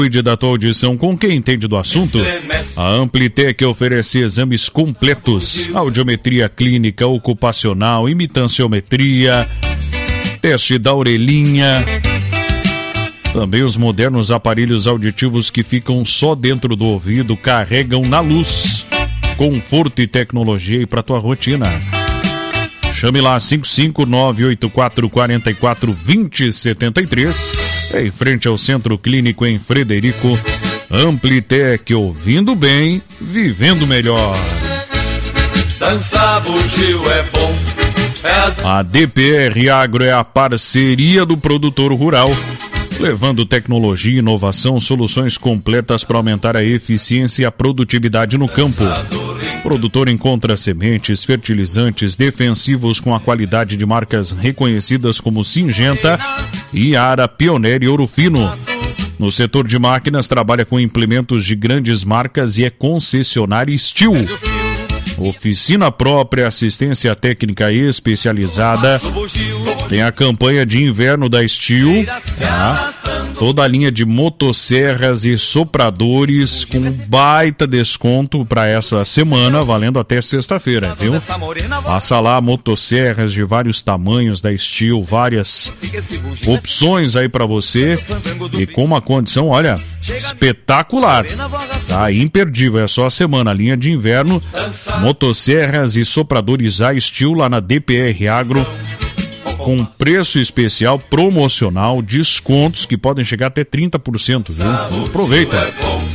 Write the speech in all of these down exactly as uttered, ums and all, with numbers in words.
Cuide da tua audição com quem entende do assunto. A Amplitec oferece exames completos: audiometria clínica, ocupacional, imitanciometria, teste da orelhinha. Também os modernos aparelhos auditivos que ficam só dentro do ouvido, carregam na luz. Conforto e tecnologia para tua rotina. Chame lá cinco cinco nove oito quatro quatro quatro dois zero sete três. Em frente ao Centro Clínico em Frederico. Amplitec, ouvindo bem, vivendo melhor. Dança bugio é bom. É a... a D P R Agro é a parceria do produtor rural, levando tecnologia, inovação, soluções completas para aumentar a eficiência e a produtividade no campo. O produtor encontra sementes, fertilizantes, defensivos com a qualidade de marcas reconhecidas como Syngenta, Yara, Pioneer e Ouro Fino. No setor de máquinas, trabalha com implementos de grandes marcas e é concessionária Steel. Oficina própria, assistência técnica especializada. Tem a campanha de inverno da Steel, tá? Toda a linha de motosserras e sopradores com baita desconto para essa semana, valendo até sexta-feira, viu? Passa lá, motosserras de vários tamanhos da Steel, várias opções aí para você e com uma condição, olha, espetacular, tá? Imperdível, é só a semana, a linha de inverno, motosserras e sopradores a Steel lá na D P R Agro, com preço especial, promocional, descontos que podem chegar até trinta por cento, viu? Então, aproveita.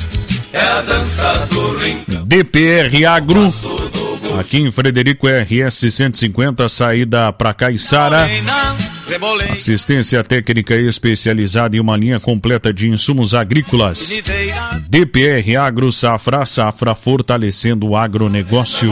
D P R Agro, aqui em Frederico, R S cento e cinquenta, saída para Caiçara. Assistência técnica especializada em uma linha completa de insumos agrícolas. D P R Agro, safra a safra, fortalecendo o agronegócio.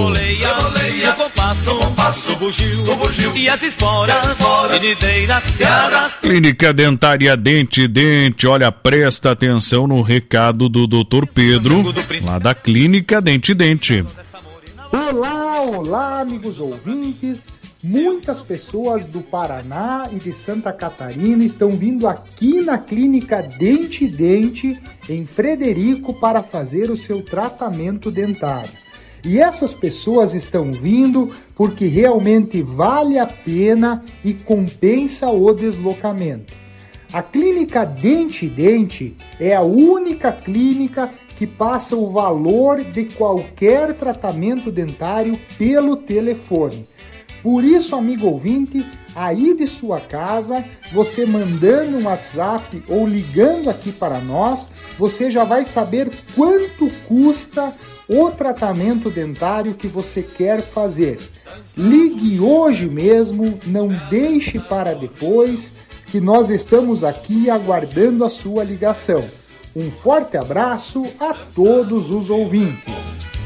Clínica Dentária Dente Dente, olha, presta atenção no recado do doutor Pedro, lá da Clínica Dente Dente. Olá, olá, amigos ouvintes. Muitas pessoas do Paraná e de Santa Catarina estão vindo aqui na Clínica Dente Dente, em Frederico, para fazer o seu tratamento dentário. E essas pessoas estão vindo porque realmente vale a pena e compensa o deslocamento. A Clínica Dente Dente é a única clínica que passa o valor de qualquer tratamento dentário pelo telefone. Por isso, amigo ouvinte, aí de sua casa, você mandando um WhatsApp ou ligando aqui para nós, você já vai saber quanto custa o tratamento dentário que você quer fazer. Ligue hoje mesmo, não deixe para depois, que nós estamos aqui aguardando a sua ligação. Um forte abraço a todos os ouvintes.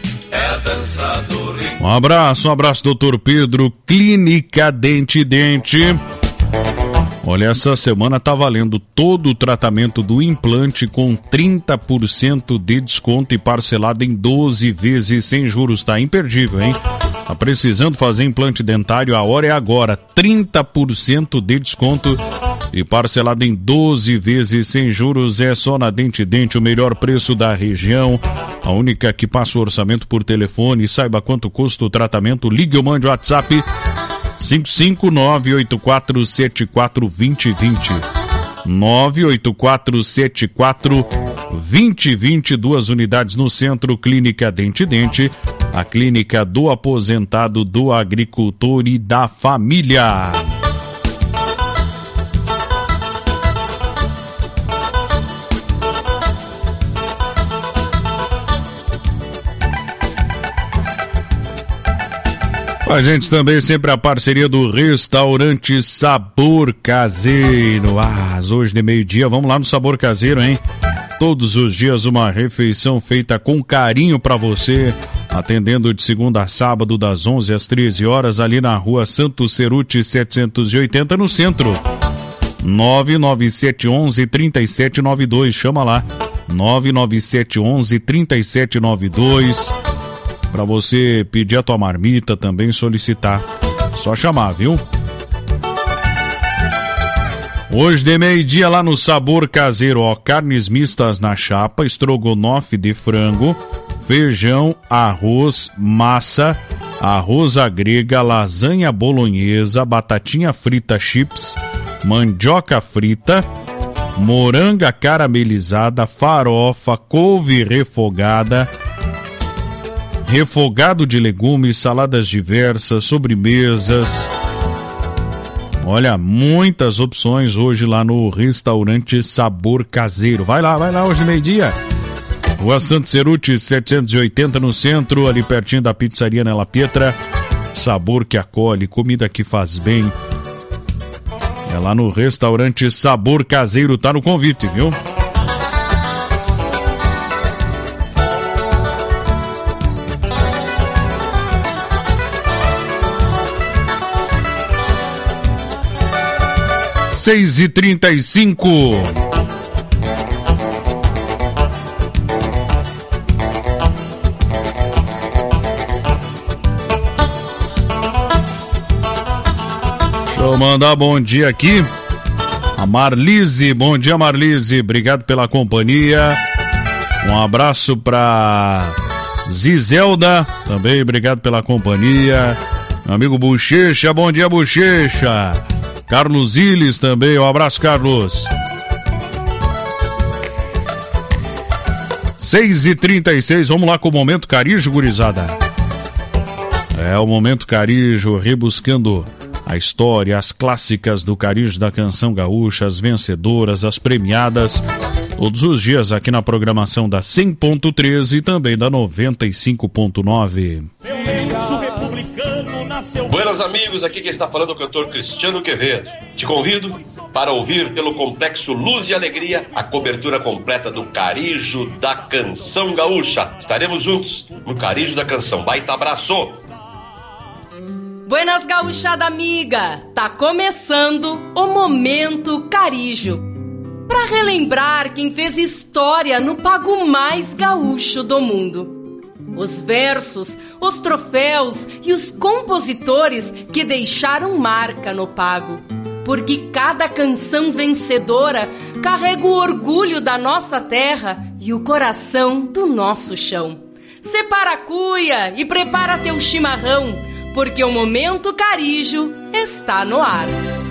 Um abraço, um abraço, doutor Pedro, Clínica Dente Dente. Olha, essa semana tá valendo todo o tratamento do implante com trinta por cento de desconto e parcelado em doze vezes sem juros, tá imperdível, hein? Tá precisando fazer implante dentário? A hora é agora, trinta por cento de desconto e parcelado em doze vezes sem juros. É só na Dente Dente, o melhor preço da região, a única que passa o orçamento por telefone. Saiba quanto custa o tratamento, ligue ou mande o WhatsApp cinco cinco nove oito quatro sete quatro dois zero dois zero nove oito quatro sete quatro dois zero dois zero. Duas unidades no centro. Clínica Dente Dente, a clínica do aposentado, do agricultor e da família. A gente também sempre a parceria do Restaurante Sabor Caseiro. Ah, hoje de meio-dia, vamos lá no Sabor Caseiro, hein? Todos os dias uma refeição feita com carinho para você, atendendo de segunda a sábado das onze às treze horas, ali na rua Santo Ceruti setecentos e oitenta, no centro. nove nove sete um um três sete nove dois, chama lá. nove nove sete um um três sete nove dois. Para você pedir a tua marmita, também solicitar. Só chamar, viu? Hoje de meio-dia lá no Sabor Caseiro, ó, carnes mistas na chapa, estrogonofe de frango, feijão, arroz, massa, arroz à grega, lasanha bolonhesa, batatinha frita chips, mandioca frita, moranga caramelizada, farofa, couve refogada, refogado de legumes, saladas diversas, sobremesas. Olha, muitas opções hoje lá no restaurante Sabor Caseiro. Vai lá, vai lá hoje meio-dia. Rua Santo Ceruti, setecentos e oitenta no centro, ali pertinho da pizzaria Nella Pietra. Sabor que acolhe, comida que faz bem. É lá no restaurante Sabor Caseiro, tá no convite, viu? seis e trinta e cinco. Deixa eu mandar bom dia aqui. A Marlise, bom dia Marlise, obrigado pela companhia. Um abraço pra Zizelda, também obrigado pela companhia. Meu amigo Bochecha, bom dia Bochecha. Carlos Iles também, um abraço Carlos. seis e trinta e seis, vamos lá com o Momento Carijo, gurizada. É o Momento Carijo, rebuscando a história, as clássicas do Carijo da canção gaúcha, as vencedoras, as premiadas, todos os dias aqui na programação da cem ponto treze e também da noventa e cinco ponto nove. Buenas amigos, aqui quem está falando é o cantor Cristiano Quevedo. Te convido para ouvir pelo Complexo Luz e Alegria a cobertura completa do Carijo da Canção Gaúcha. Estaremos juntos no Carijo da Canção. Baita abraço! Buenas gauchada amiga, tá começando o Momento Carijo. Pra relembrar quem fez história no pago mais gaúcho do mundo. Os versos, os troféus e os compositores que deixaram marca no pago. Porque cada canção vencedora carrega o orgulho da nossa terra e o coração do nosso chão. Separa a cuia e prepara teu chimarrão, porque o Momento Carijo está no ar.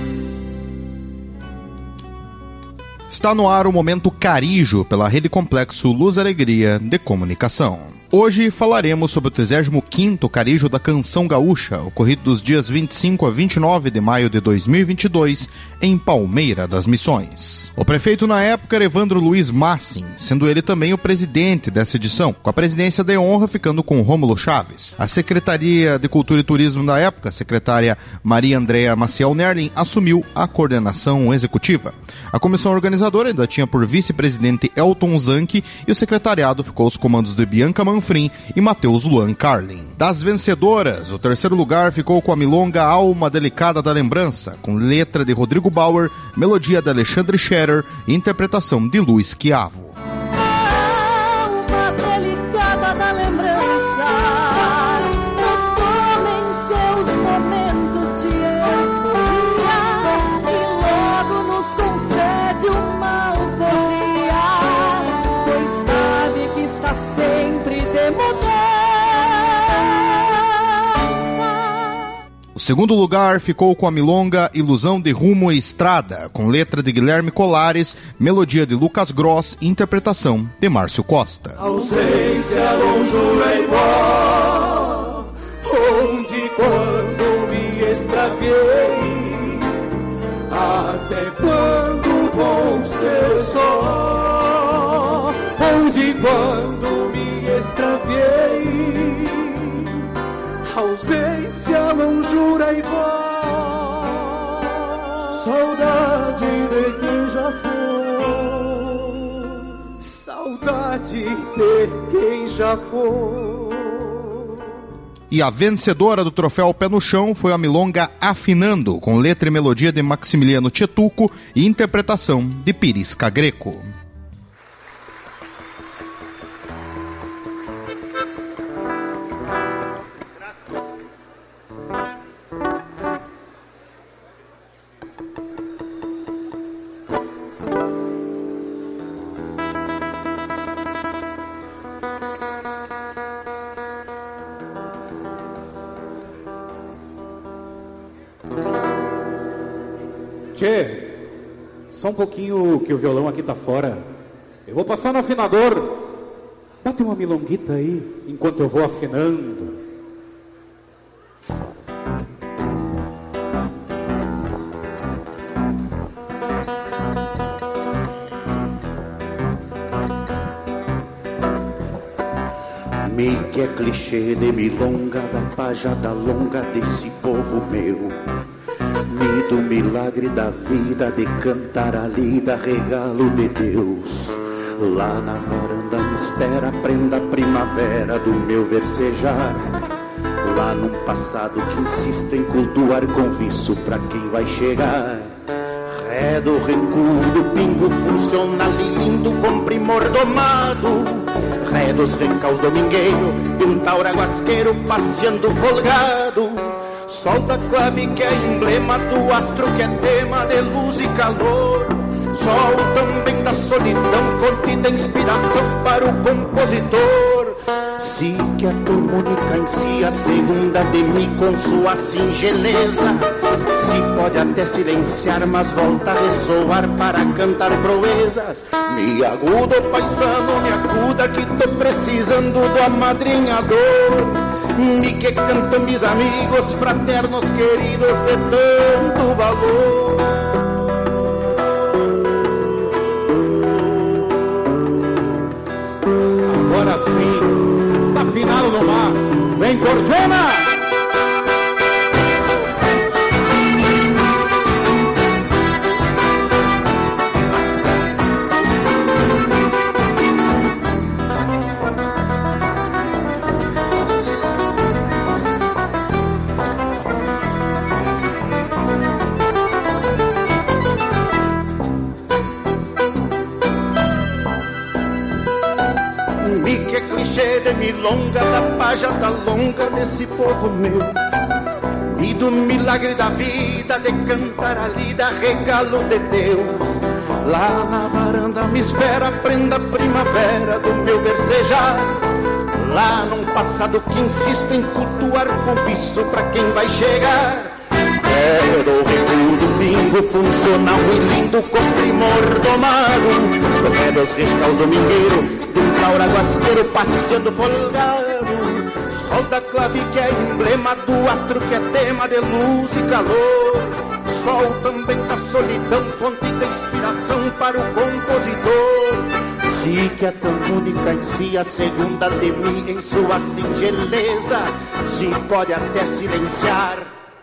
Está no ar o Momento Carijo pela Rede Complexo Luz e Alegria de Comunicação. Hoje falaremos sobre o trigésimo quinto Carijo da Canção Gaúcha, ocorrido dos dias vinte e cinco a vinte e nove de maio de dois mil e vinte e dois, em Palmeira das Missões. O prefeito na época era Evandro Luiz Massin, sendo ele também o presidente dessa edição, com a presidência de honra ficando com Rômulo Chaves. A Secretaria de Cultura e Turismo da época, a secretária Maria Andréa Maciel Nerlin, assumiu a coordenação executiva. A comissão organizadora ainda tinha por vice-presidente Elton Zanck e o secretariado ficou aos comandos de Bianca Manfrim e Matheus Luan Carlin. Das vencedoras, o terceiro lugar ficou com a milonga Alma Delicada da Lembrança, com letra de Rodrigo Bauer, melodia de Alexandre Scherer e interpretação de Luiz Chiavo. Alma delicada da lembrança, nos toma em seus momentos de euforia e logo nos concede uma alforria, pois sabe que está sempre de mudança. O segundo lugar ficou com a milonga Ilusão de Rumo e Estrada, com letra de Guilherme Colares, melodia de Lucas Gross e interpretação de Márcio Costa. Ausência longura igual, onde quando me extraviei, até quando vou ser só, onde quando me extraviei, ausência longura igual, saudade de quem já foi, saudade de quem já foi. E a vencedora do troféu Pé no Chão foi a milonga Afinando, com letra e melodia de Maximiliano Tietuco e interpretação de Pirisca Greco. Tchê, só um pouquinho que o violão aqui tá fora. Eu vou passar no afinador. Bate uma milonguita aí, enquanto eu vou afinando. Me que é clichê de milonga, da pajada longa desse povo meu. Me do milagre da vida, de cantar a lida, regalo de Deus. Lá na varanda me espera a prenda primavera do meu versejar. Lá num passado que insiste em cultuar conviço pra quem vai chegar. Ré do recuo, pingo funcional e lindo com primor domado. Ré dos recaus domingueiro, de um taura guasqueiro passeando folgado. Sol da clave que é emblema do astro que é tema de luz e calor. Sol também da solidão, fonte de inspiração para o compositor. Se que a harmônica em si, a segunda de mim com sua singeleza. Se pode até silenciar, mas volta a ressoar para cantar proezas. Me agudo, paisano, me acuda que tô precisando do amadrinhador. Me que canto mis amigos fraternos queridos de tanto valor. Agora sim, tá afinado no mar. Vem, cordiona! De milonga, da pajada longa desse povo meu. E do milagre da vida, de cantar a lida, regalo de Deus. Lá na varanda me espera a prenda primavera do meu versejar. Lá num passado que insisto em cultuar conviço pra quem vai chegar. É do recuo do pingo funcional e lindo com primor domado. É dos recaus domingueiro, de um taura guasqueiro passeando folgado. Sol da clave que é emblema do astro que é tema de luz e calor. Sol também da solidão, fonte de inspiração para o compositor. Si que é tão única em si, a segunda de mim em sua singeleza. Se pode até silenciar,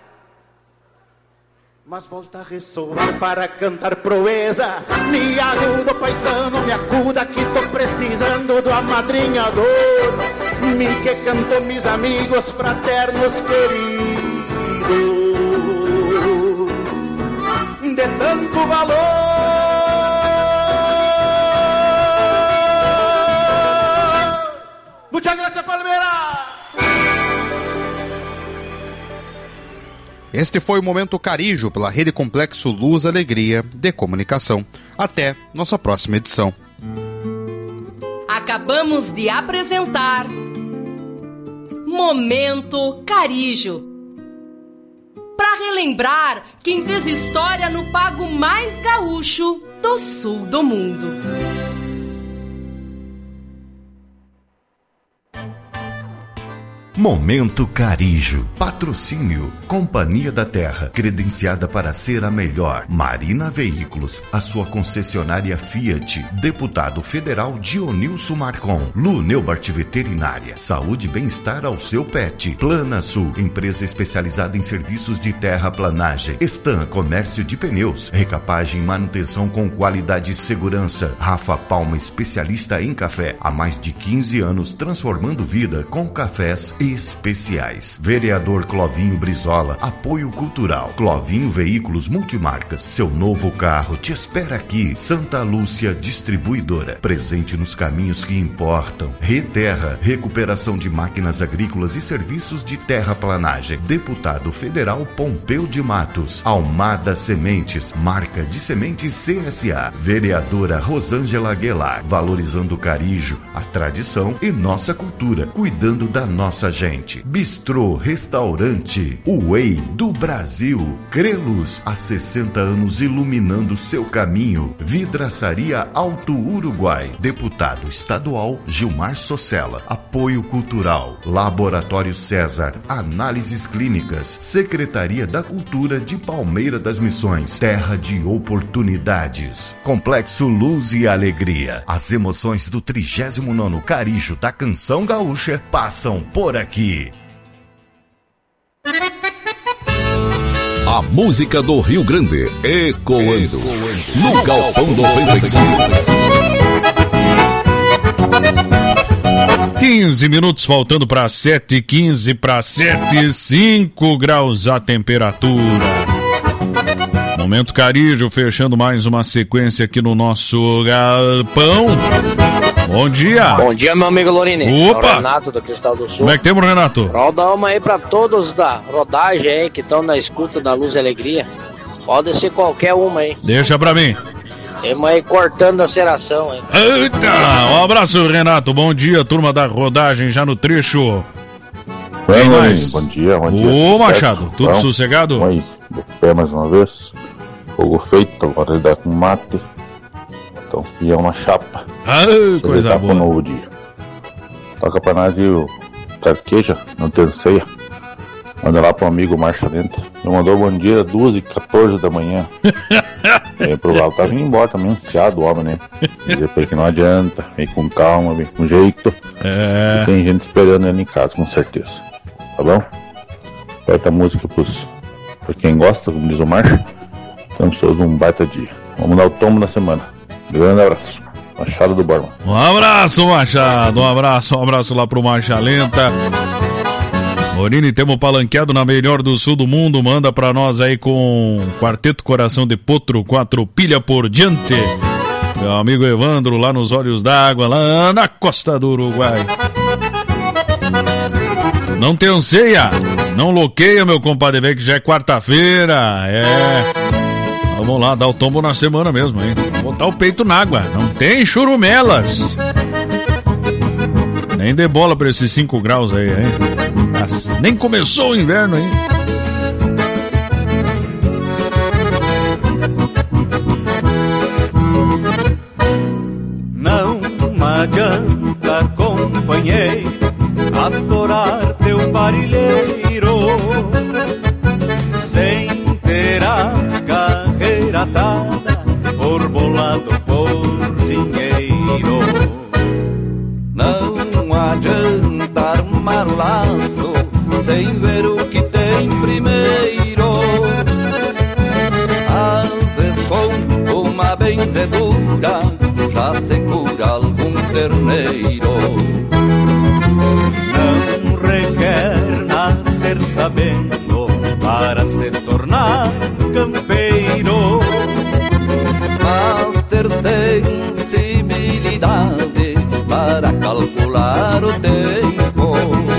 mas volta a ressoar para cantar proeza. Me ajuda, paisano, me acuda que tô precisando do amadrinhador. Me que canto mis amigos fraternos queridos de tanto valor. Muchas gracias, Palmeira! Este foi o Momento Carijo, pela Rede Complexo Luz Alegria de Comunicação. Até nossa próxima edição. Acabamos de apresentar Momento Carijo. Para relembrar quem fez história no pago mais gaúcho do sul do mundo. Momento Carijo. Patrocínio. Companhia da Terra. Credenciada para ser a melhor. Marina Veículos. A sua concessionária Fiat. Deputado Federal Dionilson Marcon. Lu Neubart Veterinária. Saúde e bem-estar ao seu pet. Plana Sul. Empresa especializada em serviços de terraplanagem. Stan Comércio de Pneus. Recapagem e manutenção com qualidade e segurança. Rafa Palma, especialista em café. Há mais de quinze anos transformando vida com cafés especiais. Vereador Clovinho Brizola, apoio cultural. Clovinho Veículos Multimarcas, seu novo carro te espera aqui. Santa Lúcia Distribuidora, presente nos caminhos que importam. Reterra, recuperação de máquinas agrícolas e serviços de terraplanagem. Deputado Federal Pompeu de Matos. Almada Sementes, marca de sementes C S A. Vereadora Rosângela Aguilar, valorizando o carijo, a tradição e nossa cultura, cuidando da nossa gente. Bistrô, restaurante, o Way do Brasil. Crelos, há sessenta anos iluminando seu caminho. Vidraçaria Alto Uruguai. Deputado estadual Gilmar Socella. Apoio Cultural. Laboratório César. Análises Clínicas. Secretaria da Cultura de Palmeira das Missões. Terra de oportunidades. Complexo Luz e Alegria. As emoções do trigésimo nono Carijo da Canção Gaúcha passam por aqui. A música do Rio Grande ecoando, ecoando. No Galpão noventa e cinco. quinze minutos faltando para sete, quinze para sete, cinco graus a temperatura. Momento Carijo, fechando mais uma sequência aqui no nosso galpão. Bom dia. Bom dia, meu amigo Lorini. Opa. É o Renato do Cristal do Sul. Como é que temos, Renato? Roda uma aí pra todos da rodagem aí que estão na escuta da Luz e Alegria. Pode ser qualquer uma aí. Deixa pra mim. Temos aí cortando a seração aí. Eita, um abraço, Renato. Bom dia, turma da rodagem já no trecho. Bem, mais? Bom dia, bom dia. Ô, Machado, tudo bom? Sossegado? Vamos aí, de pé mais uma vez. Fogo feito, agora ele dá com mate. Então, fiel na chapa. Ah, coisa boa. Um novo dia. Toca pra nós e o Carqueja, não tem ceia. Manda lá pro amigo Marcha Lenta. Me mandou bom dia às duas e quatorze da manhã. É provável, tá vindo embora, tá meio ansiado o homem, né? Dizer pra ele que não adianta, vem com calma, vem com jeito. É. E tem gente esperando ele em casa, com certeza. Tá bom? Aperta a música pros, pra quem gosta, como diz o Marcha. Temos todos um baita dia. Vamos dar o tombo na semana. Grande abraço. Machado do Borba. Um abraço, Machado. Um abraço, um abraço lá pro Marcha Lenta. Morini, temos palanqueado na melhor do sul do mundo. Manda pra nós aí com Quarteto Coração de Potro, quatro pilha por diante. Meu amigo Evandro lá nos Olhos d'Água, lá na costa do Uruguai. Não tem ceia, não loqueia, meu compadre, vê que já é quarta-feira. É. Vamos lá, dar o tombo na semana mesmo, hein? Botar o peito na água, não tem churumelas. Nem dê bola pra esses cinco graus aí, hein? Mas nem começou o inverno, hein? Não adianta, companheiro, adorar teu parilheiro sem ter a carreira atada, orbolado por dinheiro. Não adianta armar o laço sem ver o que tem primeiro. Às vezes com uma benzedura já se cura algum terneiro. Não requer nascer sabendo para se tornar campeiro, mas ter sensibilidade para calcular o tempo.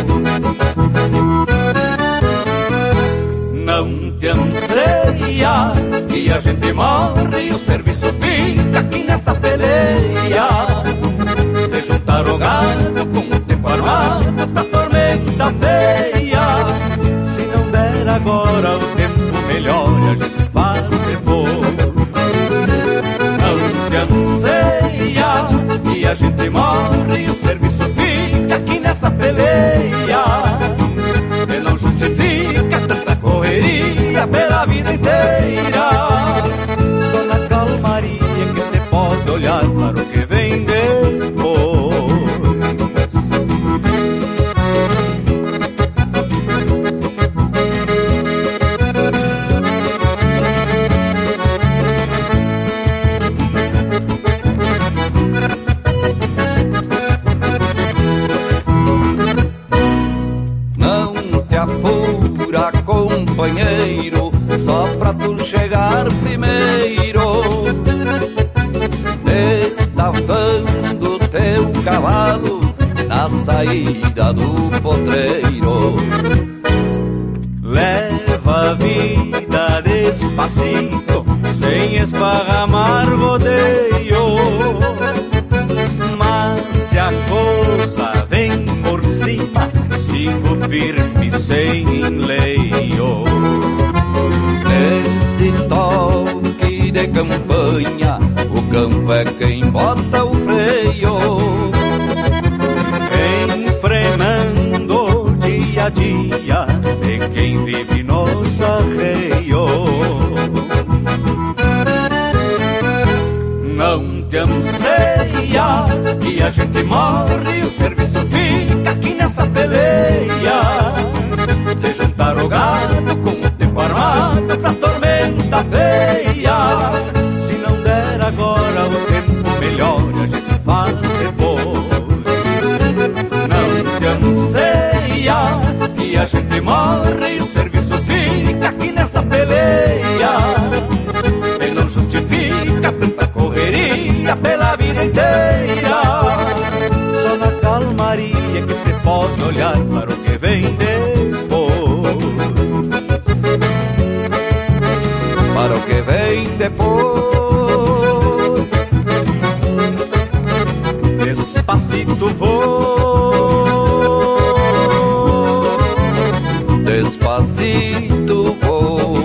Não te anseia que a gente morre e o serviço fica aqui nessa peleia de juntar o gado com o tempo armado pra tormenta feia. Se não der agora o tempo melhor a gente faz depois. Não te anseia que a gente morre e o serviço fica aqui nessa peleia que não justifica tanta correria pela vida inteira. Só na calmaria que se pode olhar para o que vem depois. Companheiro, só pra tu chegar primeiro, destavando teu cavalo na saída do potreiro. Leva a vida despacito, sem esparramar rodeio, mas se a coisa vem por cima, sigo firme sem enleio. Nesse toque de campanha, o campo é quem bota o freio, enfrenando dia a dia de quem vive nos arreios. Não te anseia que a gente morre e o serviço fica aqui nessa peleia de juntar o gado com o tempo armado pra tormenta feia. Se não der agora o tempo melhor a gente faz depois. Não te anseia que a gente morre e o serviço fica aqui nessa peleia e não justifica tanta correria pela vida inteira. Só na calmaria que se pode olhar para o que vem depois, para o que vem depois. Despacito vou, despacito vou.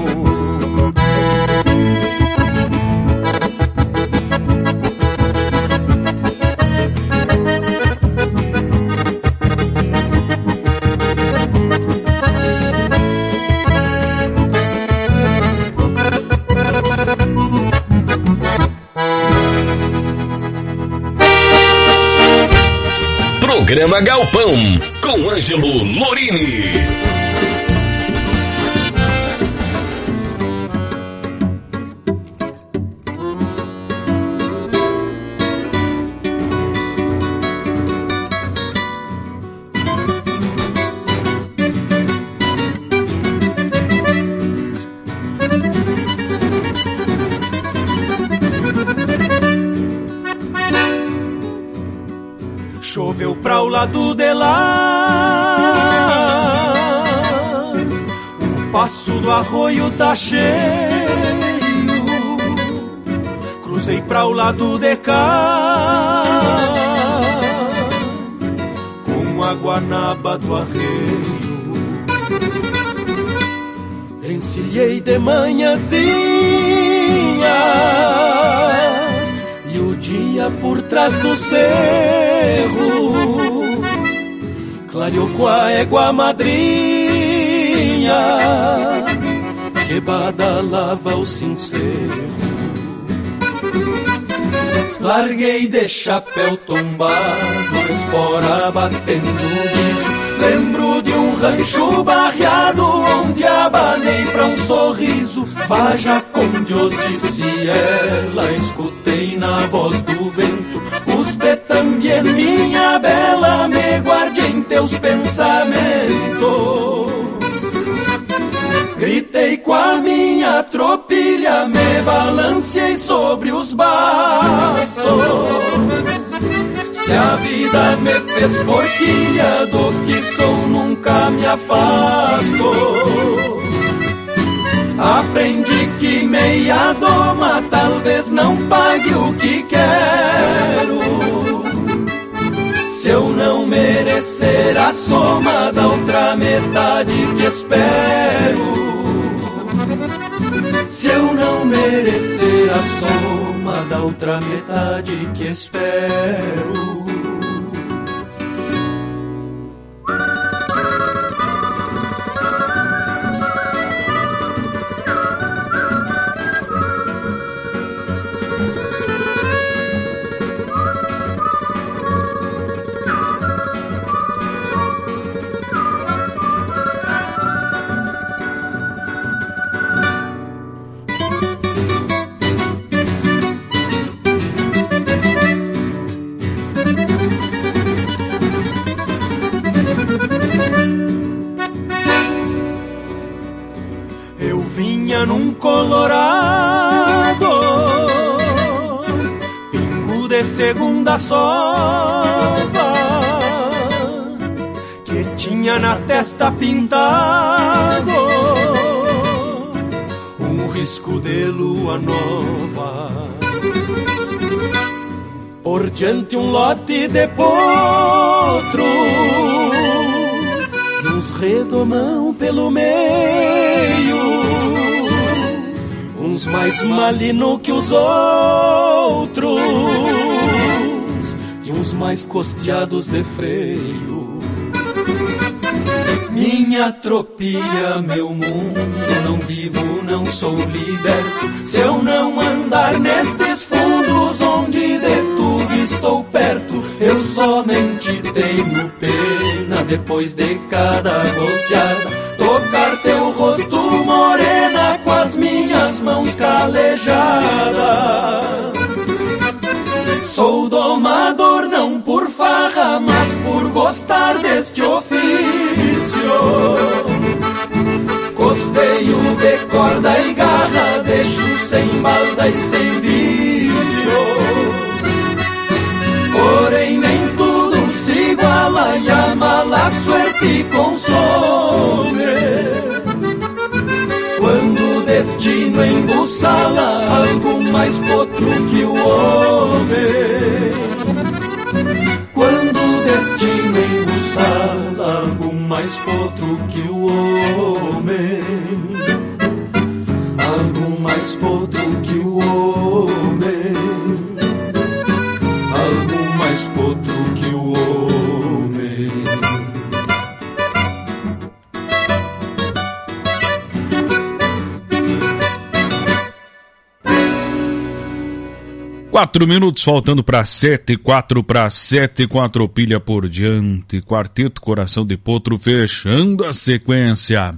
Programa Galpão, com Ângelo Lorini. Choveu pra o lado de lá, o passo do arroio tá cheio. Cruzei pra o lado de cá, com a guanaba do arreio. Encilhei de manhãzinha e o dia por trás do cerro clareou com a égua madrinha que badalava o sincero. Larguei de chapéu tombado, espora batendo guiso. Lembro de um rancho barreado onde abanei pra um sorriso. Vaja com Deus, disse ela, escutei na voz do vento. Usted também, minha bela, me guarde em teus pensamentos. Gritei com a minha tropilha, me balanceei sobre os bastos. Se a vida me fez forquilha, do que sou nunca me afasto. Aprendi que meia doma talvez não pague o que quero. Se eu não merecer a soma da outra metade que espero. Se eu não merecer a soma da outra metade que espero. Num colorado, pingo de segunda sova, que tinha na testa pintado um risco de lua nova. Por diante um lote de potro e uns redomão pelo meio, uns mais malino que os outros e uns mais costeados de freio. Minha tropilha, meu mundo, não vivo, não sou liberto, se eu não andar nestes fundos onde de tudo estou perto. Eu somente tenho pena depois de cada goteada, tocar teu rosto morena com as minhas mãos calejadas. Sou domador não por farra, mas por gostar deste ofício. Costeio de corda e garra, deixo sem balda e sem vício. Porém nem tudo se iguala e a mala suerte consome. Quando o destino embussala algo mais potro que o homem. Quando o destino embussala algo mais potro que o homem. Algo mais potro que o homem. Algo mais potro que o homem. Quatro minutos faltando para sete, quatro para sete, com a tropilha por diante. Quarteto Coração de Potro fechando a sequência.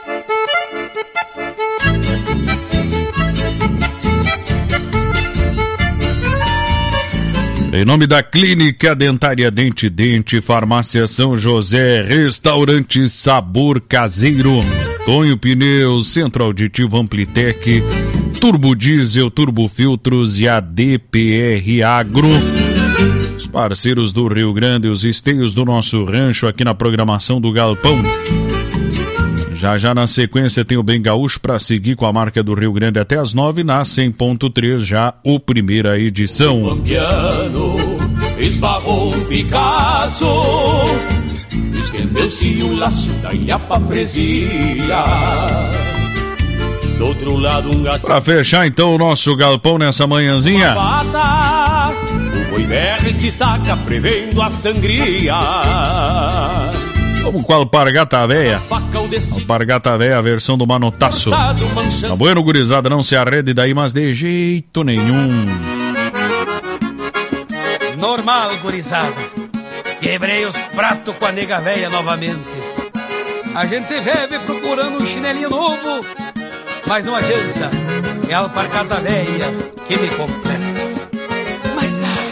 Em nome da Clínica Dentária Dente Dente, Farmácia São José, Restaurante Sabor Caseiro, Tonho Pneus, Centro Auditivo Amplitec, Turbo Diesel, Turbo Filtros e a D P R Agro. Os parceiros do Rio Grande, os esteios do nosso rancho aqui na programação do Galpão. Já já na sequência tem o Bem Gaúcho para seguir com a marca do Rio Grande até as nove na cem ponto três, já o primeira edição. O piano esbarrou um Picasso, estendeu-se o laço da ilhapa presilha. Do outro lado um gato. Pra fechar então o nosso galpão nessa manhãzinha. Bata, o boi berra e se estaca prevendo a sangria. Como com a Alpargata Véia. Alpargata Véia, a versão do Manotaço. Tá bueno, gurizada, não se arrede daí, mas de jeito nenhum. Normal, gurizada. Quebrei os pratos com a nega véia novamente. A gente vive procurando um chinelinho novo, mas não adianta, é a Alpargata Véia que me completa. Mas ah,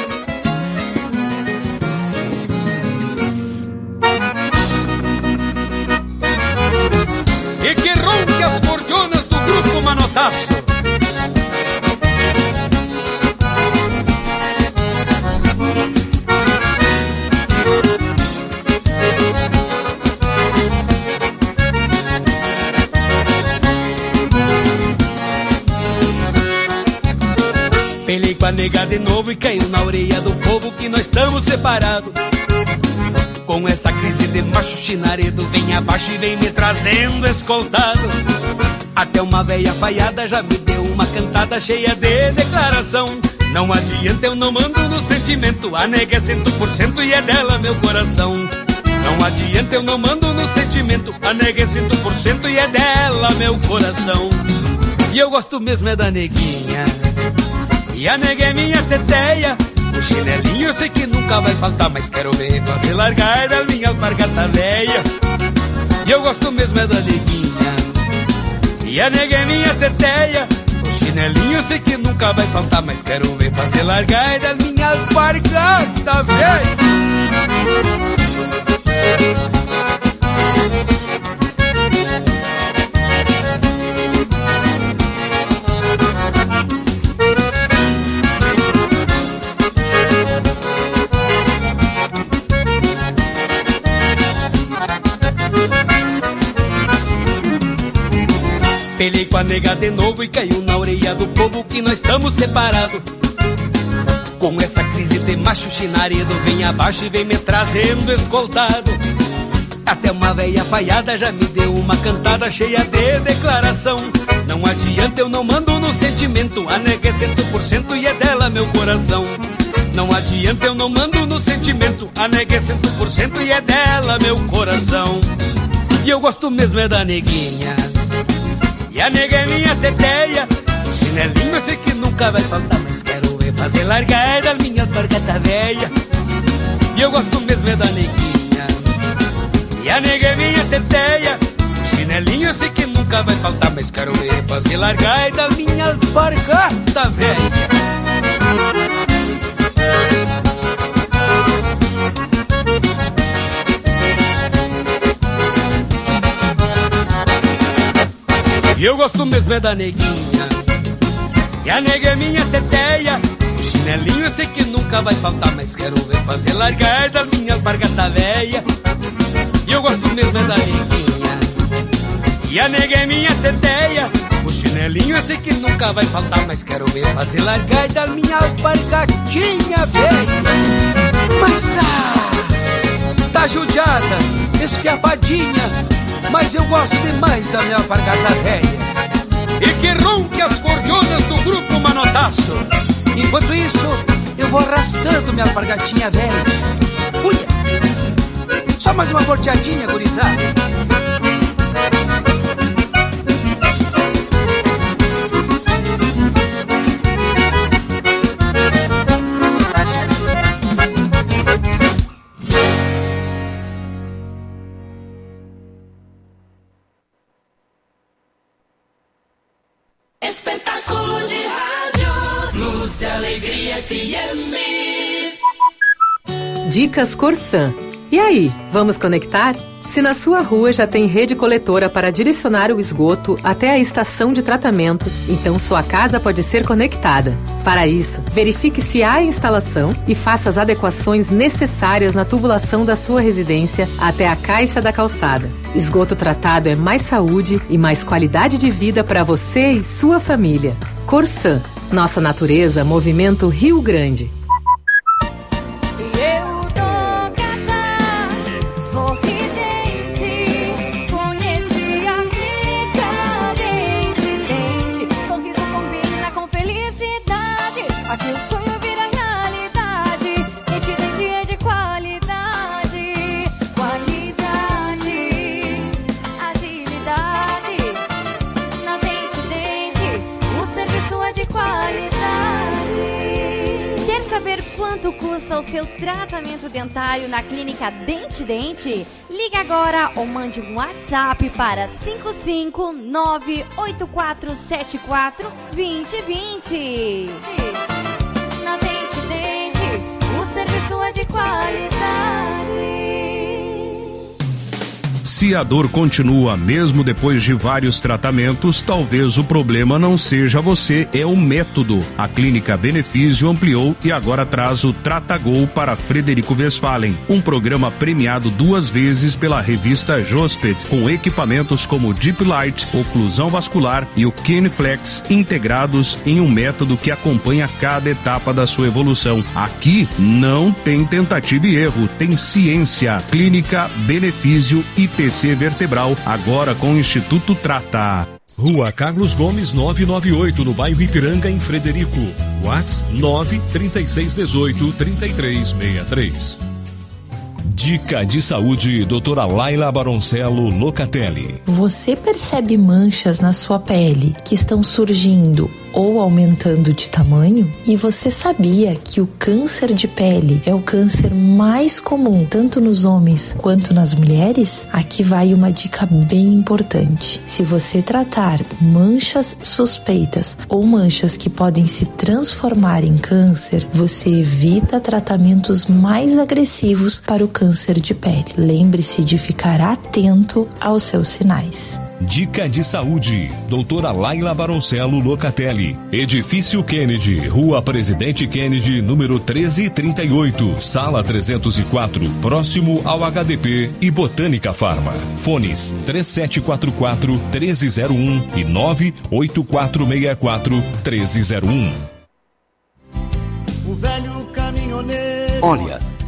e que ronque as cordionas do grupo Manotaço. Pelei com a nega de novo e caiu na orelha do povo que nós estamos separados. Com essa crise de macho chinaredo, vem abaixo e vem me trazendo escoltado. Até uma véia falhada já me deu uma cantada cheia de declaração. Não adianta, eu não mando no sentimento, a nega é cento por cento e é dela meu coração. Não adianta, eu não mando no sentimento, a nega é cento por cento e é dela meu coração. E eu gosto mesmo é da neguinha, e a nega é minha teteia. O chinelinho eu sei que nunca vai faltar, mas quero ver quase largar da minha Alpargata Véia. E eu gosto mesmo é da neguinha, e a nega é minha teteia. O chinelinho eu sei que nunca vai faltar, mas quero ver fazer largar da minha Alpargata Véia. Pelei com a nega de novo e caiu na orelha do povo que nós estamos separados. Com essa crise de macho chinaredo, vem abaixo e vem me trazendo escoltado. Até uma velha falhada já me deu uma cantada cheia de declaração. Não adianta, eu não mando no sentimento, a nega é cento por cento e é dela meu coração. Não adianta, eu não mando no sentimento, a nega é cento por cento e é dela meu coração. E eu gosto mesmo é da neguinha, e a nega é minha teteia. O chinelinho eu sei que nunca vai faltar, mas quero ver fazer largar da minha alpargata velha. E eu gosto mesmo é da neguinha, e a nega é minha teteia. O chinelinho eu sei que nunca vai faltar, mas quero ver fazer largar da minha alpargata velha. E eu gosto mesmo é da neguinha, e a nega é minha teteia. O chinelinho eu sei que nunca vai faltar, mas quero ver fazer largar da minha alpargata velha. E eu gosto mesmo é da neguinha, e a nega é minha teteia. O chinelinho eu sei que nunca vai faltar, mas quero ver fazer largar da minha alpargatinha velha. Mas ah, tá judiada, esquiapadinha, mas eu gosto demais da minha alpargata velha. E que ronque as cordionas do grupo Manotaço. Enquanto isso, eu vou arrastando minha alpargatinha velha. Uia! Só mais uma volteadinha, gurizada. Espetáculo de rádio, Luz e Alegria F M. Dicas Corsan. E aí, vamos conectar? Se na sua rua já tem rede coletora para direcionar o esgoto até a estação de tratamento, então sua casa pode ser conectada. Para isso, verifique se há instalação e faça as adequações necessárias na tubulação da sua residência até a caixa da calçada. Esgoto tratado é mais saúde e mais qualidade de vida para você e sua família. Corsan, nossa natureza, movimento Rio Grande. Saber quanto custa o seu tratamento dentário na clínica Dente Dente? Ligue agora ou mande um WhatsApp para cinco cinco nove oito quatro sete quatro dois zero dois zero. Na Dente Dente, o serviço é de qualidade. Se a dor continua mesmo depois de vários tratamentos, talvez o problema não seja você, é o método. A Clínica Benefício ampliou e agora traz o Tratagol para Frederico Westphalen, um programa premiado duas vezes pela revista Josped, com equipamentos como Deep Light, oclusão vascular e o Kenflex integrados em um método que acompanha cada etapa da sua evolução. Aqui não tem tentativa e erro, tem ciência. Clínica Benefício I T C Vertebral, agora com o Instituto Trata. Rua Carlos Gomes novecentos e noventa e oito, no bairro Ipiranga, em Frederico. WhatsApp nove trinta e seis dezoito trinta e três sessenta e três. Dica de saúde, doutora Laila Baroncello Locatelli. Você percebe manchas na sua pele que estão surgindo ou aumentando de tamanho? E você sabia que o câncer de pele é o câncer mais comum tanto nos homens quanto nas mulheres? Aqui vai uma dica bem importante. Se você tratar manchas suspeitas ou manchas que podem se transformar em câncer, você evita tratamentos mais agressivos para o câncer de pele. Lembre-se de ficar atento aos seus sinais. Dica de saúde, doutora Laila Baroncello Locatelli. Edifício Kennedy, Rua Presidente Kennedy, número treze trinta e oito, Sala trezentos e quatro, próximo ao H D P e Botânica Farma. Fones três sete quatro quatro, um três zero um e nove oito quatro seis quatro, um três zero um. O velho caminhoneiro. Olha,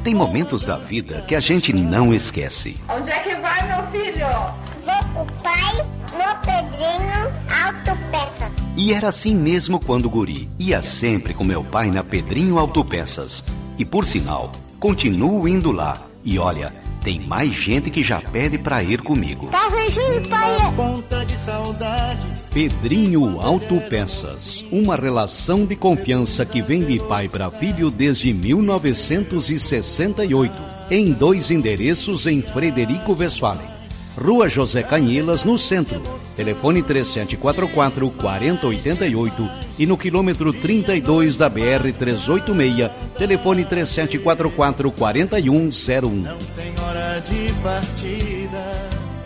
Tem momentos da vida que a gente não esquece. Onde é que vai, meu filho? Ver o pai no Pedrinho Autopeças. E era assim mesmo quando guri. Ia sempre com meu pai na Pedrinho Autopeças. E por sinal, continuo indo lá. E olha, tem mais gente que já pede pra ir comigo. Tá beijinho, pai. Ponta de saudade. Pedrinho Autopeças. Uma relação de confiança que vem de pai para filho desde mil novecentos e sessenta e oito. Em dois endereços em Frederico Westphalen. Rua José Canhelas, no centro. Telefone três sete quatro quatro, quatro zero oito oito e no quilômetro trinta e dois da B R trezentos e oitenta e seis, telefone três sete quatro quatro, quatro um zero um. Não tem hora de partida.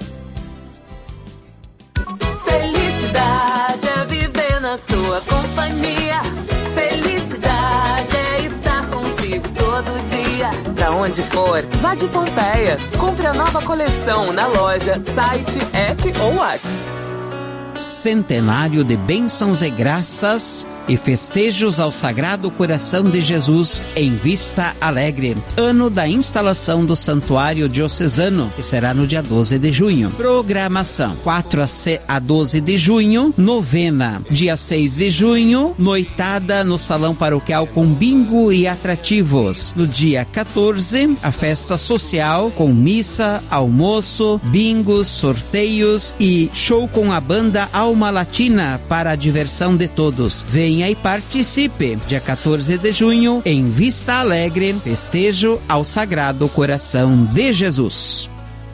Felicidade é viver na sua companhia. Felicidade é estar contigo todo dia. Pra onde for, vá de Pompeia. Compre a nova coleção na loja, site, app ou WhatsApp. Centenário de bênçãos e graças e festejos ao Sagrado Coração de Jesus em Vista Alegre. Ano da instalação do Santuário Diocesano, que será no dia doze de junho. Programação: quatro a doze de junho, novena. Dia seis de junho, noitada no Salão Paroquial com bingo e atrativos. No dia quatorze, a festa social com missa, almoço, bingos, sorteios e show com a banda Alma Latina para a diversão de todos. Venha e participe. Dia quatorze de junho, em Vista Alegre, festejo ao Sagrado Coração de Jesus.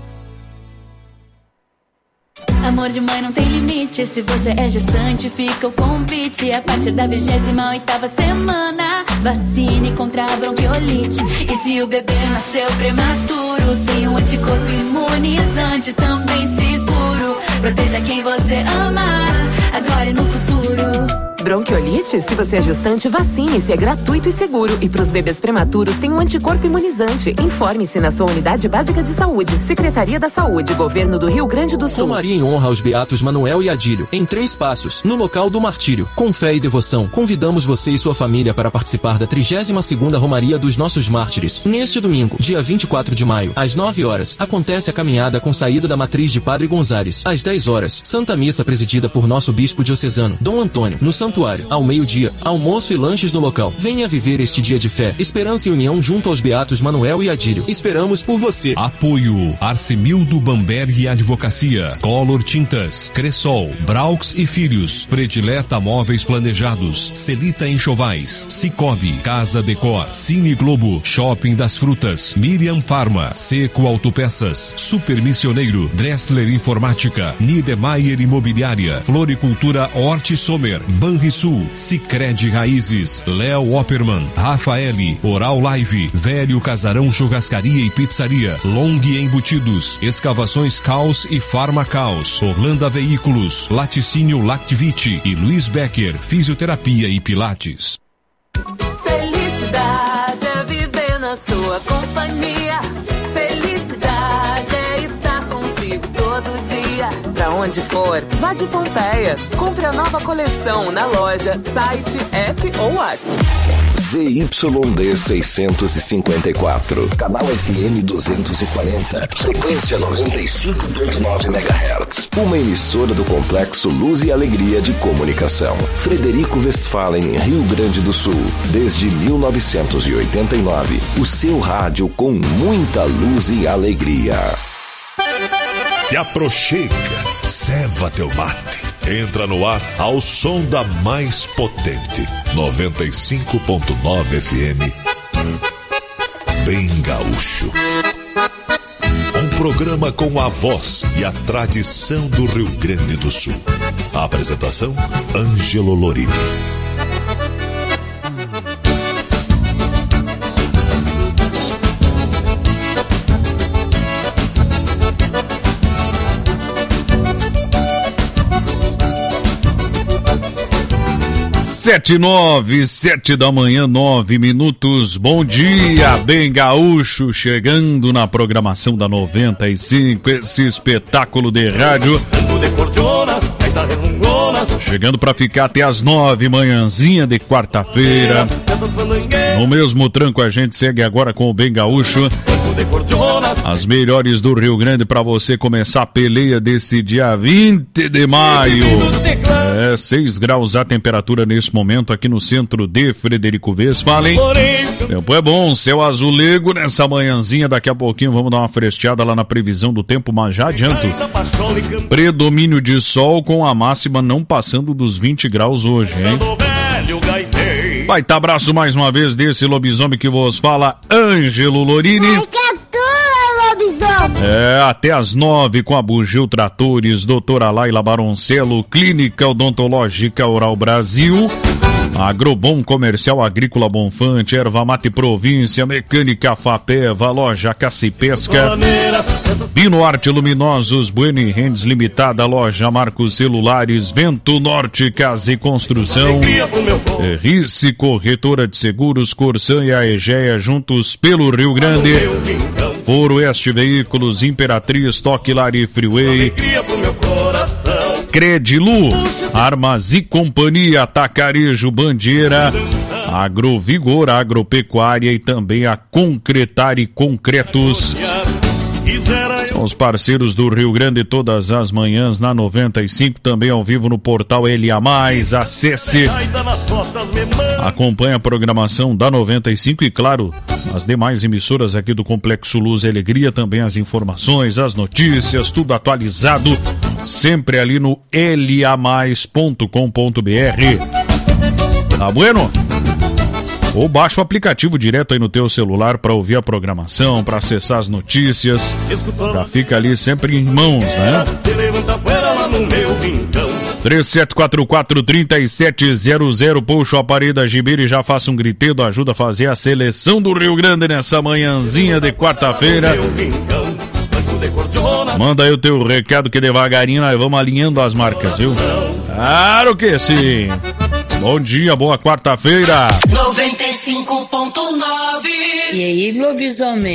Amor de mãe não tem limite. Se você é gestante, fica o convite. A partir da vigésima oitava semana, vacine contra a bronquiolite. E se o bebê nasceu prematuro, tem um anticorpo imunizante também seguro. Proteja quem você amar, agora e no futuro. Bronquiolite? Se você é gestante, vacine-se, é gratuito e seguro. E para os bebês prematuros tem um anticorpo imunizante. Informe-se na sua unidade básica de saúde. Secretaria da Saúde, Governo do Rio Grande do Sul. Romaria em honra aos beatos Manuel e Adílio, em três passos, no local do martírio. Com fé e devoção, convidamos você e sua família para participar da trigésima segunda Romaria dos Nossos Mártires. Neste domingo, dia vinte e quatro de maio, às nove horas, acontece a caminhada com saída da matriz de Padre Gonzales. Às dez horas, Santa Missa presidida por nosso bispo diocesano, Dom Antônio, no Santuário. Ao meio-dia, almoço e lanches no local. Venha viver este dia de fé, esperança e união junto aos beatos Manuel e Adílio. Esperamos por você. Apoio Arcemildo Bamberg Advocacia, Color Tintas, Cressol, Braux e Filhos, Predileta Móveis Planejados, Celita Enxovais, Cicobi, Casa Decor, Cine Globo, Shopping das Frutas, Miriam Pharma, Seco Autopeças, Super Missioneiro, Dressler Informática, Niedermayer Imobiliária, Floricultura Horti Sommer, Banrisul, Sicredi Raízes, Léo Opperman, Rafaeli, Oral Live, Velho Casarão Churrascaria e Pizzaria, Long Embutidos, Escavações Caos e Farma Caos, Orlando Veículos, Laticínio Lactivite e Luiz Becker, Fisioterapia e Pilates. Felicidade é viver na sua companhia. Felicidade é estar contigo todo dia. Pra onde for, vá de Pompeia. Compre a nova coleção na loja, site, app ou WhatsApp. Z Y D seiscentos e cinquenta e quatro, canal F M duzentos e quarenta, frequência noventa e cinco ponto nove megahertz. Uma emissora do Complexo Luz e Alegria de Comunicação. Frederico Westphalen, Rio Grande do Sul, desde mil novecentos e oitenta e nove. O seu rádio com muita luz e alegria. Te aproxega, ceva teu mate. Entra no ar ao som da mais potente, noventa e cinco ponto nove F M. Bem gaúcho. Um programa com a voz e a tradição do Rio Grande do Sul. A apresentação, Ângelo Lorini. Sete nove, sete da manhã, nove minutos. Bom dia, bem gaúcho, chegando na programação da noventa e cinco, esse espetáculo de rádio. Chegando pra ficar até as nove, manhãzinha de quarta-feira. No mesmo tranco a gente segue agora com o Bem Gaúcho. As melhores do Rio Grande pra você começar a peleia desse dia vinte de maio. É, seis graus a temperatura nesse momento aqui no centro de Frederico Westphalen. Tempo é bom, céu azulego nessa manhãzinha. Daqui a pouquinho vamos dar uma fresteada lá na previsão do tempo, mas já adianto. Predomínio de sol com a máxima não passando dos vinte graus hoje, hein? Vai tá abraço mais uma vez desse lobisomem que vos fala, Ângelo Lorini. É, até as nove com a Bugio Tratores, doutora Laila Baroncello, Clínica Odontológica Oral Brasil, Agrobom Comercial Agrícola Bonfante, Erva Mate Província, Mecânica Fapeva, Loja Caça e Pesca, Bino Arte Luminosos, Bueno Rendes Limitada, Loja Marcos Celulares, Vento Norte Casa e Construção, Rice Corretora de Seguros, Corsan e a Egea juntos pelo Rio Grande, Foro Oeste Veículos, Imperatriz, Toque Lari Freeway, Credilu, Armas e Companhia, Tacarejo, Bandeira, Agrovigor, Agropecuária e também a Concretar e Concretos. São os parceiros do Rio Grande todas as manhãs na noventa e cinco, também ao vivo no portal L A mais. Acesse, acompanhe a programação da noventa e cinco e, claro, as demais emissoras aqui do Complexo Luz e Alegria, também as informações, as notícias, tudo atualizado, sempre ali no L A mais ponto com ponto B R. Tá bueno? Ou baixa o aplicativo direto aí no teu celular para ouvir a programação, para acessar as notícias. Já fica ali sempre em mãos, né? três sete quatro quatro, três sete zero zero. Puxa o aparelho da Gibeira e já faça um griteiro. Ajuda a fazer a seleção do Rio Grande nessa manhãzinha de quarta-feira. Manda aí o teu recado que devagarinho nós vamos alinhando as marcas, viu? Claro que sim! Bom dia, boa quarta-feira. noventa e cinco ponto nove. E aí, lobisomem?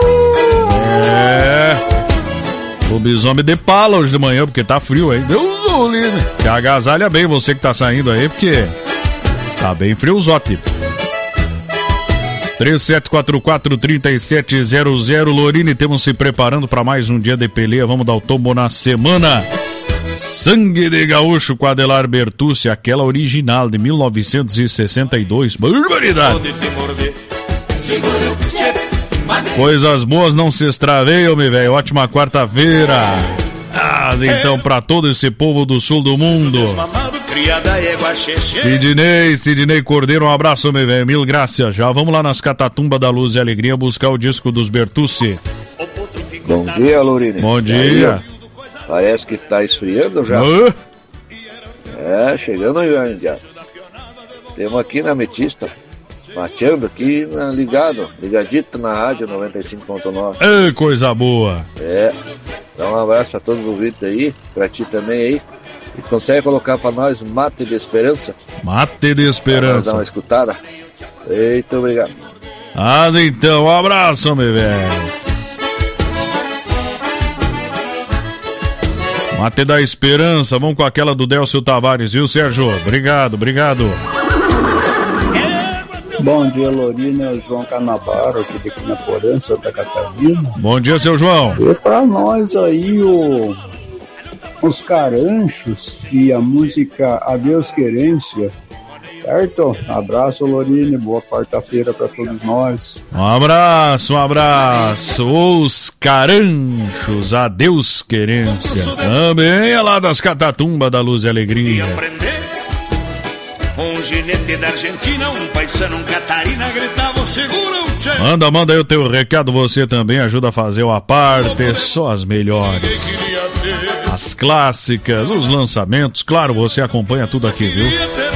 É. Lobisomem de pala hoje de manhã, porque tá frio aí. Deus do livre. Se agasalha bem você que tá saindo aí, porque tá bem friozote. três sete quatro quatro, três sete zero zero. Lorini, temos se preparando para mais um dia de peleia. Vamos dar o tombo na semana. Sangue de Gaúcho com Adelar Bertucci, aquela original de mil novecentos e sessenta e dois. Barbaridade! Coisas boas não se extraveiam, meu velho. Ótima quarta-feira. Ah, então, pra todo esse povo do sul do mundo. Sidney, Sidney Cordeiro, um abraço, meu velho. Mil graças. Já vamos lá nas Catatumbas da Luz e Alegria buscar o disco dos Bertucci. Bom dia, Lorini. Bom dia. Parece que tá esfriando já. Uh? É, chegando o inverno já. Temos aqui na Metista, mateando aqui, na, ligado, ligadito na rádio noventa e cinco ponto nove. Ei, coisa boa. É, dá um abraço a todos os ouvintes aí, pra ti também aí. E consegue colocar pra nós Mate de Esperança? Mate de Esperança. Dar uma escutada. Eita, obrigado. Mas então, um abraço, meu velho. Mate da Esperança, vamos com aquela do Délcio Tavares, viu, Sérgio? Obrigado, obrigado. Bom dia, Lorina, é o João Canavaro, aqui de Quinaporã, Santa Catarina. Bom dia, seu João. E pra nós aí, o... os Caranchos e a música Adeus Querência, certo? Abraço, Lorine, boa quarta-feira pra todos nós. Um abraço, um abraço. Os Caranchos, Adeus Querência. Também é lá das Catatumbas da Luz e Alegria. Um ginete da Argentina, um paisano, um Catarina, gritavam segura um tchê. Manda, manda aí o teu recado, você também ajuda a fazer o aparte, só as melhores. As clássicas, os lançamentos, claro, você acompanha tudo aqui, viu?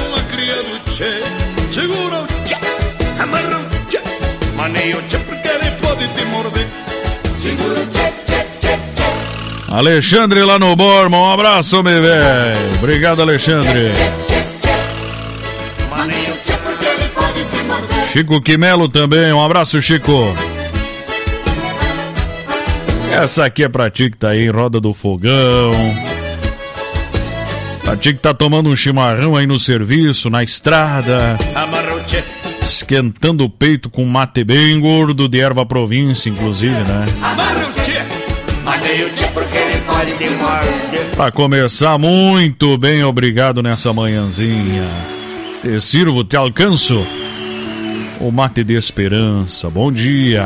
Segura o tchê, amarra o tchê, maneia o tchê porque ele pode te morder. Segura o tchê, tchê, tchê, tchê. Alexandre lá no Borma, um abraço, meu velho. Obrigado, Alexandre. Chico Quimelo também, um abraço, Chico. Essa aqui é pra ti que tá aí em roda do fogão. A tia que tá tomando um chimarrão aí no serviço, na estrada, esquentando o peito com mate bem gordo de erva província, inclusive, né? Pra começar muito bem, obrigado nessa manhãzinha. Te sirvo, te alcanço. O mate de esperança, bom dia.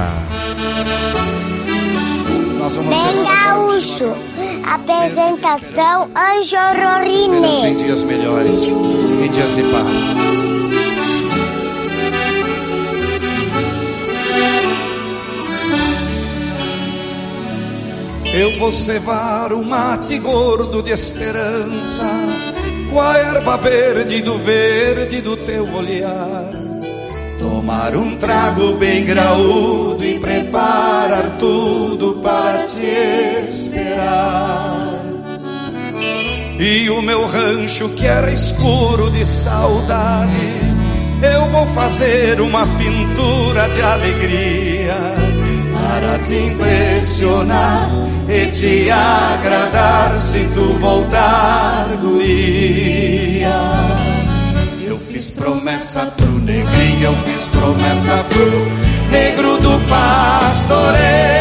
Bem gaúcho, apresentação Anjo Rorine. Em dias melhores, em dias de paz. Eu vou cevar o mate gordo de esperança, com a erva verde do verde do teu olhar. Tomar um trago bem graúdo e preparar tudo para te esperar. E o meu rancho que era escuro de saudade, eu vou fazer uma pintura de alegria para te impressionar e te agradar se tu voltar, guria. Eu fiz promessa pro negrinho, eu fiz promessa pro negro do pastoreio.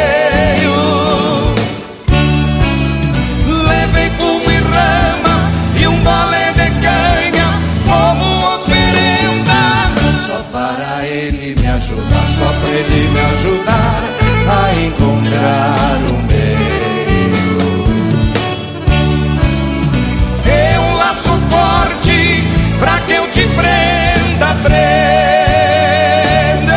Levei fumo e rama e um bolé de canha como oferenda, só para ele me ajudar, só para ele me ajudar a encontrar o meio. É um laço forte pra que eu te prenda, prenda.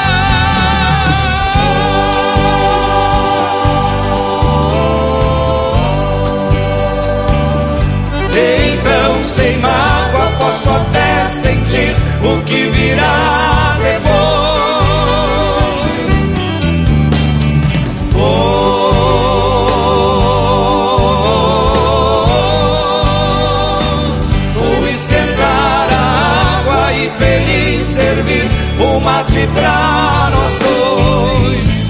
Então sem mágoa posso até sentir o que virá depois. Servir um mate pra nós dois.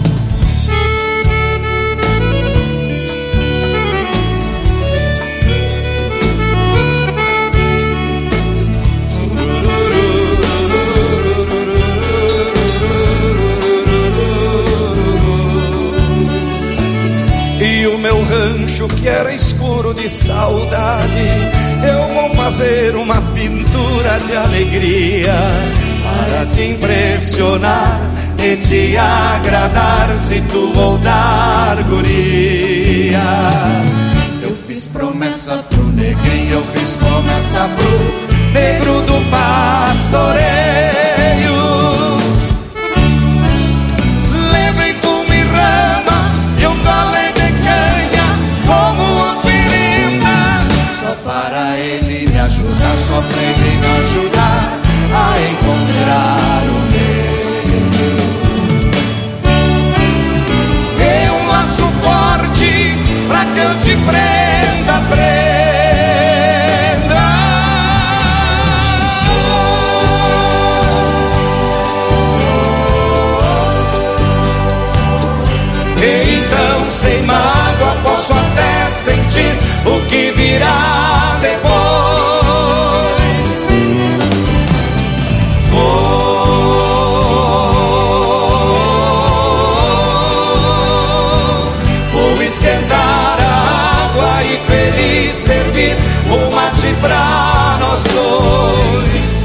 E o meu rancho que era escuro de saudade, eu vou fazer uma pintura de alegria para te impressionar e te agradar se tu voltar, guria. Eu fiz promessa pro negrinho, eu fiz promessa pro negro do pastoreio. Levei fumo e rama e um golé de canha como oferenda, só para ele me ajudar, só para ele me ajudar a encontrar o meio. É um laço forte pra que eu te prenda, prenda. Então sem mágoa posso até sentir o que virá depois. Servir um mate pra nós dois.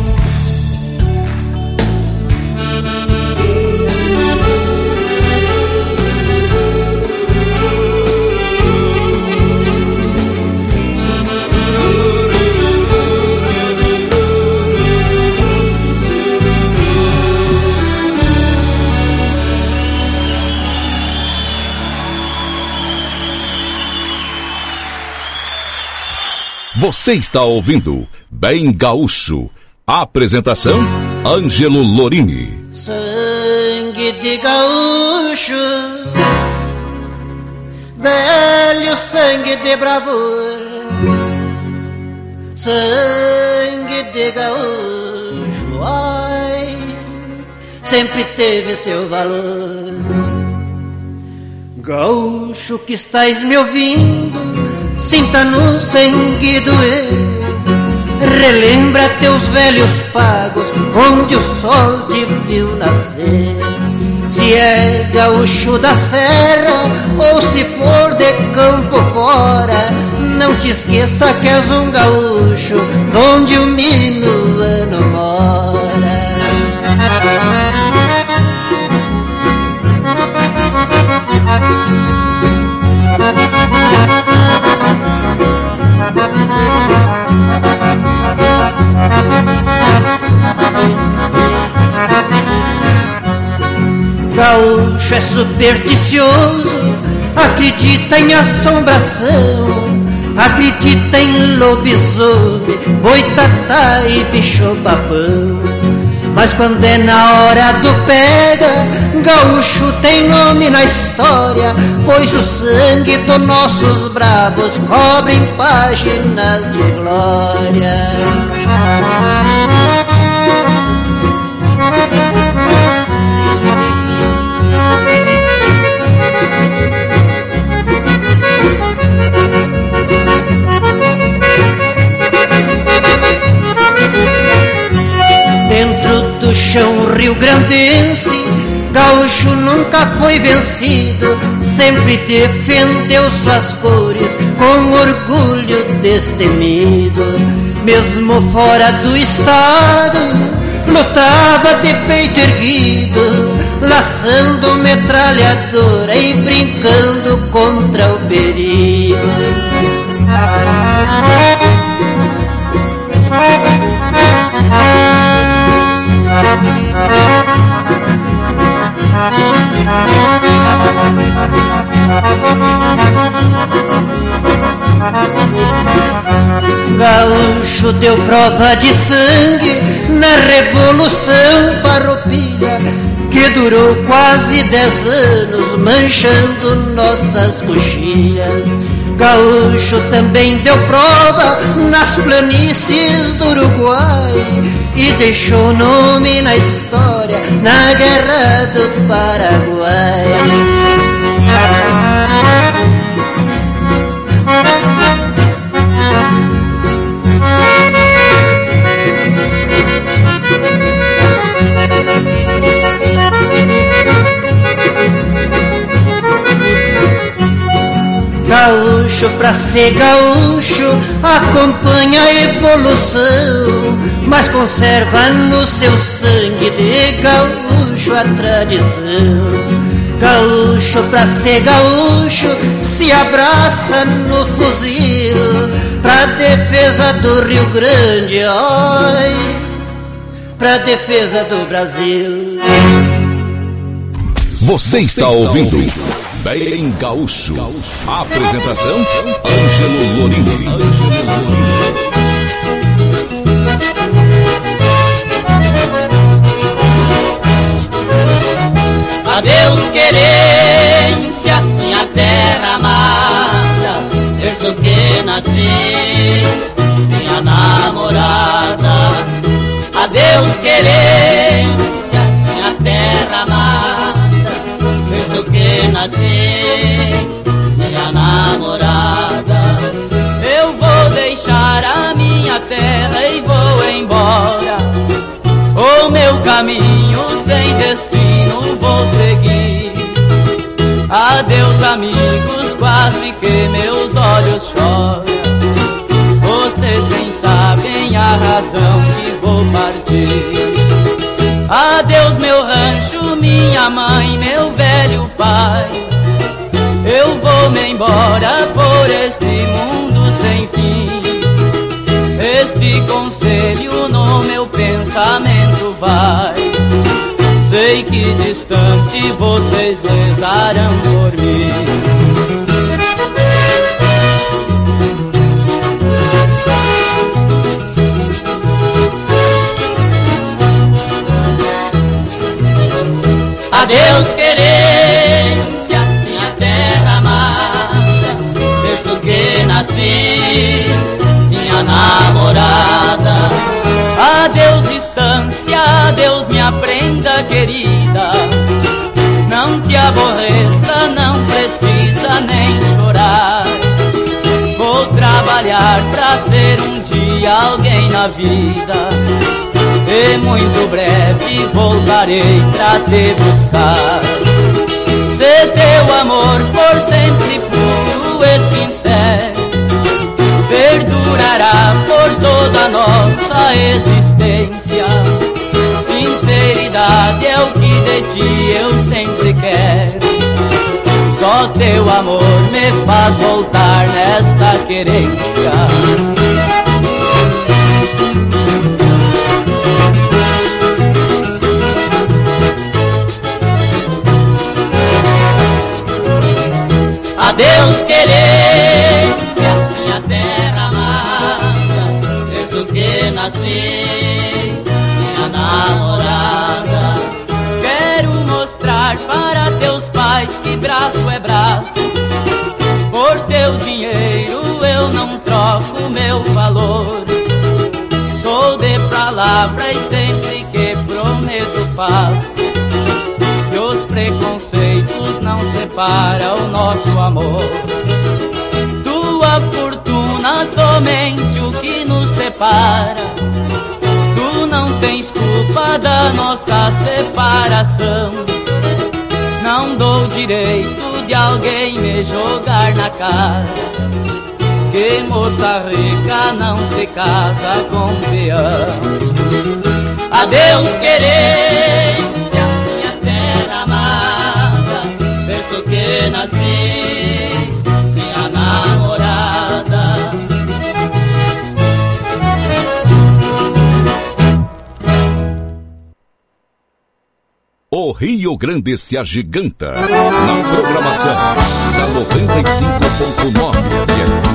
Você está ouvindo Bem Gaúcho. Apresentação, Ângelo Lorini. Sangue de gaúcho, velho sangue de bravura, sangue de gaúcho, ai, sempre teve seu valor. Gaúcho que estais me ouvindo, sinta no sangue doer. Relembra teus velhos pagos, onde o sol te viu nascer. Se és gaúcho da serra, ou se for de campo fora, não te esqueça que és um gaúcho, onde o minuano mora. Gaúcho é supersticioso, acredita em assombração, acredita em lobisomem, boitatá e bicho-babão. Mas quando é na hora do pega, gaúcho tem nome na história, pois o sangue dos nossos bravos cobre páginas de glória. Dentro do chão rio-grandense, gaúcho nunca foi vencido, sempre defendeu suas cores com orgulho destemido. Mesmo fora do estado, lutava de peito erguido, laçando metralhadora e brincando contra o perigo. Gaúcho deu prova de sangue na Revolução Farroupilha, que durou quase dez anos manchando nossas coxilhas. Gaúcho também deu prova nas planícies do Uruguai e deixou nome na história na Guerra do Paraguai. Gaúcho pra ser gaúcho acompanha a evolução, mas conserva no seu sangue de gaúcho a tradição. Gaúcho pra ser gaúcho se abraça no fuzil pra defesa do Rio Grande, oi, pra defesa do Brasil. Você está ouvindo Bem Gaúcho. Apresentação Ângelo Lorini. Adeus querência, minha terra amada, desde que nasci, minha namorada. Adeus querência, minha terra amada, desde que nasci, minha namorada. Eu vou deixar a minha terra e vou embora, o meu caminho sem destino vou seguir. Adeus amigos, quase que meus olhos choram, vocês nem sabem a razão que vou partir. Adeus meu rancho, minha mãe, meu velho pai, eu vou me embora por este mundo sem fim. Este conselho no meu pensamento vai, sei que distante vocês rezarão por mim. Adeus querência, minha terra amada, desde que nasci, minha namorada. Adeus distância, adeus minha prenda querida, não te aborreça, não precisa nem chorar, preparar pra ser um dia alguém na vida. E muito breve voltarei pra te buscar. Se teu amor for sempre puro e sincero, perdurará por toda a nossa existência. Sinceridade é o que de ti eu sempre quero. Só teu amor me faz voltar nesta querência. Adeus, querência, minha terra amada, desde que nasci, minha namorada. Quero mostrar para teus pais que braço é braço. Por teu dinheiro eu não troco meu valor. Sou de palavra e sempre que prometo faço. Que os preconceitos não separam o nosso amor. Tua fortuna somente o que nos separa. Tu não tens culpa da nossa separação. Não dou direito de alguém me jogar na cara. Que moça rica não se casa com peão. Adeus, querência, minha terra amada, desde que nasci, minha namorada. O Rio Grande se agiganta na programação da noventa e cinco ponto nove F M.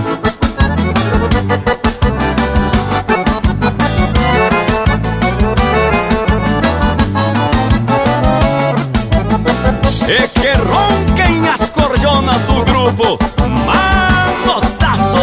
E que ronquem as corjonas do grupo Manotaço.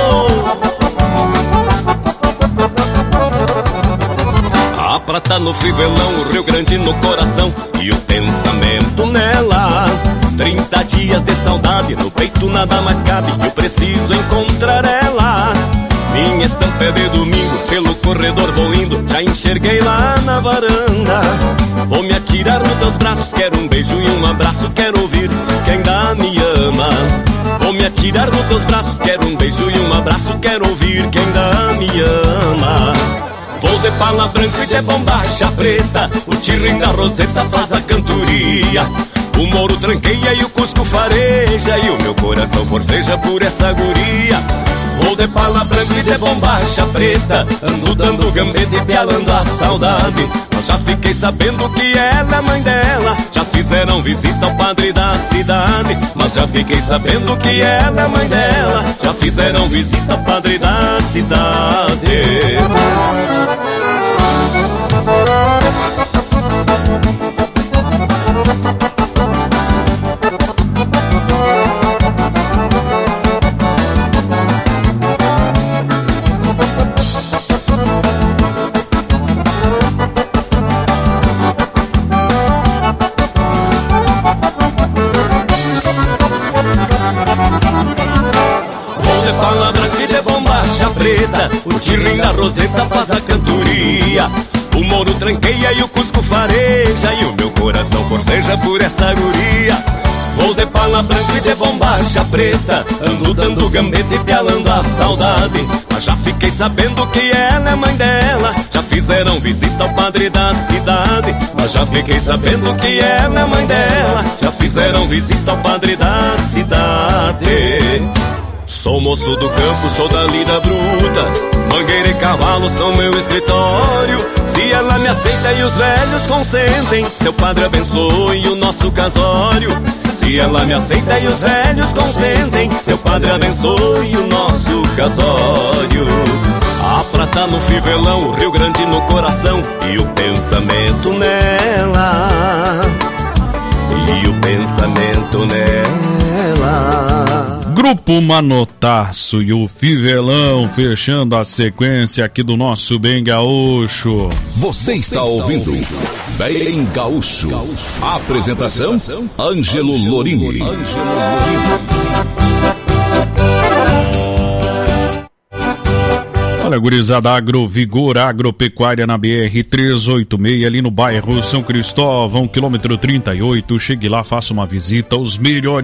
A prata no fivelão, o Rio Grande no coração e o pensamento nela. Trinta dias de saudade, no peito nada mais cabe, eu preciso encontrar ela. Minha estampa é de domingo, pelo corredor vou indo, já enxerguei lá na varanda. Vou me atirar nos teus braços, quero um beijo e um abraço, quero ouvir que ainda me ama. Vou me atirar nos teus braços, quero um beijo e um abraço, quero ouvir que ainda me ama. Vou de pala branca e de bombacha preta, o tirrim da roseta faz a cantoria. O mouro tranqueia e o cusco fareja, e o meu coração forceja por essa guria. Vou de pala branca e de bombacha preta, ando dando gambeta e pialando a saudade. Mas já fiquei sabendo que ela é mãe dela, já fizeram visita ao padre da cidade. Mas já fiquei sabendo que ela é mãe dela, já fizeram visita ao padre da cidade. O tirrim da roseta faz a cantoria. O mouro tranqueia e o cusco fareja, e o meu coração forceja por essa guria. Vou de pala branca e de bombacha preta, ando dando gambeta e pialando a saudade. Mas já fiquei sabendo que ela é mãe dela, já fizeram visita ao padre da cidade. Mas já fiquei sabendo que ela é mãe dela, já fizeram visita ao padre da cidade. Sou moço do campo, sou da lida bruta, mangueira e cavalo são meu escritório. Se ela me aceita e os velhos consentem, seu padre abençoe o nosso casório. Se ela me aceita e os velhos consentem, seu padre abençoe o nosso casório. A prata no fivelão, o Rio Grande no coração e o pensamento nela. E o pensamento nela. Grupo Manotaço e o Fivelão fechando a sequência aqui do nosso Bem Gaúcho. Você está ouvindo Bem Gaúcho. Apresentação: Ângelo Lorini. Olha, gurizada, Agrovigor Agropecuária na B R trezentos e oitenta e seis, ali no bairro São Cristóvão, quilômetro trinta e oito. Chegue lá, faça uma visita, os melhores